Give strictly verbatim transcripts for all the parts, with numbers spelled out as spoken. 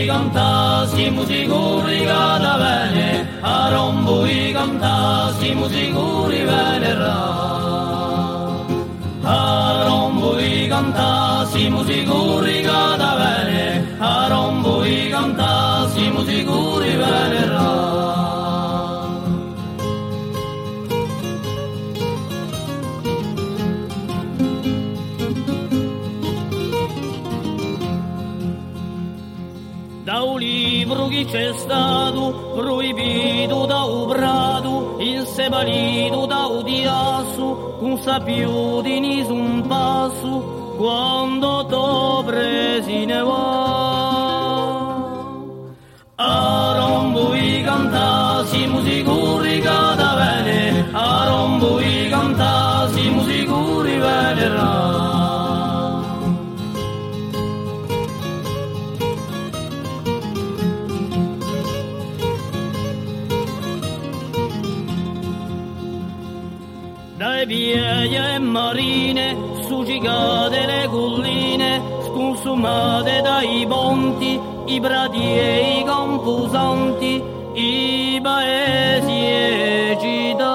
cantasi musicuri cada bene, a rombui cantasi musicuri venerà. A rombui cantasi musicuri cada bene, a rombui cantasi musicuri venerà. Da un libro che c'è stato, proibito da un prato, insebalito da un diasso, non sa più di nessun passo, quando t'ho presi ne va. A rombo i cantasi, musicuri cada bene, a rombo i cantasi, musicuri venerà. Dai vie e marine, succicate le colline, sconsumate dai ponti, i prati e i camposanti, i paesi e città.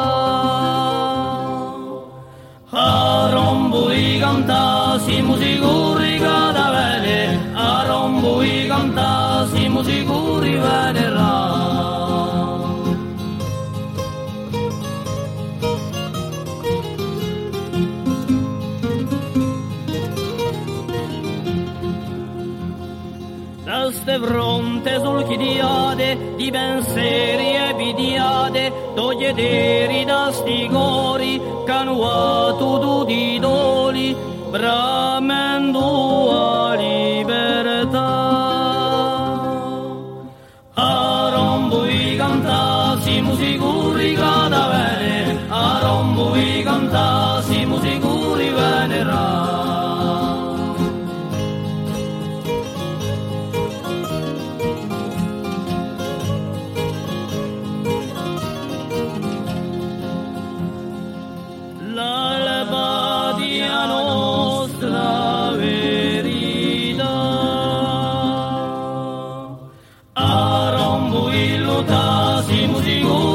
A rombo i cantasi, musicuri cada bene, a rombo i cantasi, musicuri venerà. Da ste fronte sul chidiate di pensieri e pidiate, toglieteri da sti cori, canuato tutti i doli, bramendo a libertà. A rombo i cantasi, musicuri cada bene, a rombo i cantasi, musicuri venerà. L'albadia nostra verità, a rombo il lutasi musicuri